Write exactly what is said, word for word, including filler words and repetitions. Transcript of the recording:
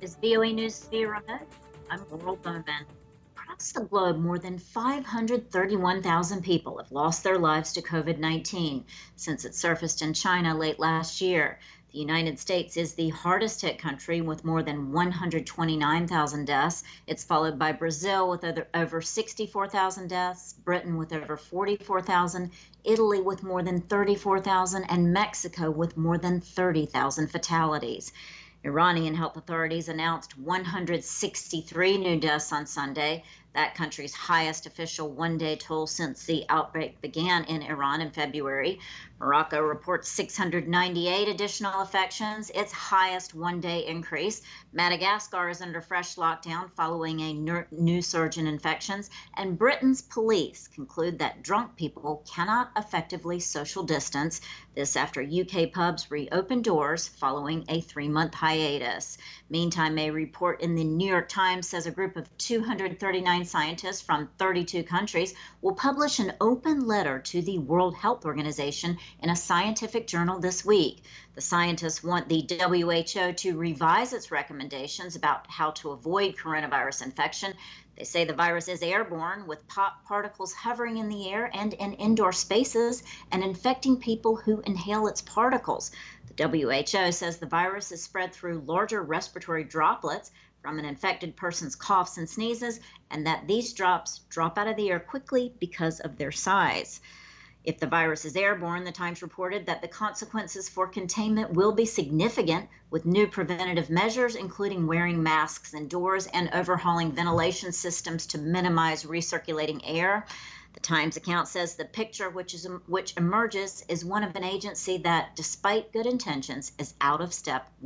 Is V O A News via remote? I'm Laurel Bowman. Across the globe, more than five hundred thirty-one thousand people have lost their lives to COVID nineteen since it surfaced in China late last year. The United States is the hardest hit country with more than one hundred twenty-nine thousand deaths. It's followed by Brazil with other, over sixty-four thousand deaths, Britain with over forty-four thousand, Italy with more than thirty-four thousand, and Mexico with more than thirty thousand fatalities. Iranian health authorities announced one hundred sixty-three new deaths on Sunday, that country's highest official one-day toll since the outbreak began in Iran in February. Morocco reports six hundred ninety-eight additional infections, its highest one-day increase. Madagascar is under fresh lockdown following a new surge in infections. And Britain's police conclude that drunk people cannot effectively social distance. This after U K pubs reopened doors following a three-month hiatus. Meantime, a report in the New York Times says a group of two hundred thirty-nine scientists from thirty-two countries will publish an open letter to the World Health Organization in a scientific journal this week. The scientists want the W H O to revise its recommendations about how to avoid coronavirus infection. They say the virus is airborne, with pop particles hovering in the air and in indoor spaces and infecting people who inhale its particles. The W H O says the virus is spread through larger respiratory droplets from an infected person's coughs and sneezes, and that these drops drop out of the air quickly because of their size. If the virus is airborne, the Times reported that the consequences for containment will be significant, with new preventative measures, including wearing masks indoors and overhauling ventilation systems to minimize recirculating air. The Times account says the picture which is which emerges is one of an agency that, despite good intentions, is out of step